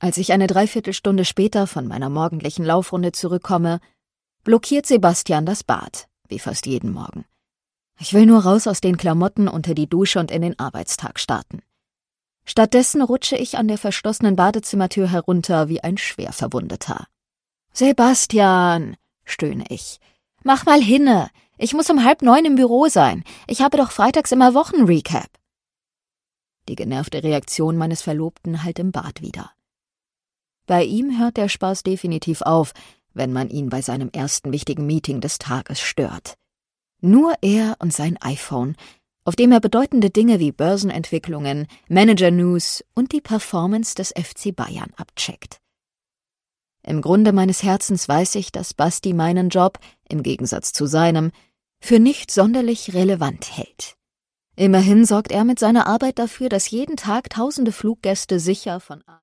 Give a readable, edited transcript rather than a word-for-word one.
Als ich eine Dreiviertelstunde später von meiner morgendlichen Laufrunde zurückkomme, blockiert Sebastian das Bad, wie fast jeden Morgen. Ich will nur raus aus den Klamotten, unter die Dusche und in den Arbeitstag starten. Stattdessen rutsche ich an der verschlossenen Badezimmertür herunter wie ein Schwerverwundeter. »Sebastian«, stöhne ich, »mach mal hinne. Ich muss um 8:30 im Büro sein. Ich habe doch freitags immer Wochenrecap.« Die genervte Reaktion meines Verlobten hallt im Bad wieder. Bei ihm hört der Spaß definitiv auf, wenn man ihn bei seinem ersten wichtigen Meeting des Tages stört. Nur er und sein iPhone, auf dem er bedeutende Dinge wie Börsenentwicklungen, Manager-News und die Performance des FC Bayern abcheckt. Im Grunde meines Herzens weiß ich, dass Basti meinen Job, im Gegensatz zu seinem, für nicht sonderlich relevant hält. Immerhin sorgt er mit seiner Arbeit dafür, dass jeden Tag tausende Fluggäste sicher von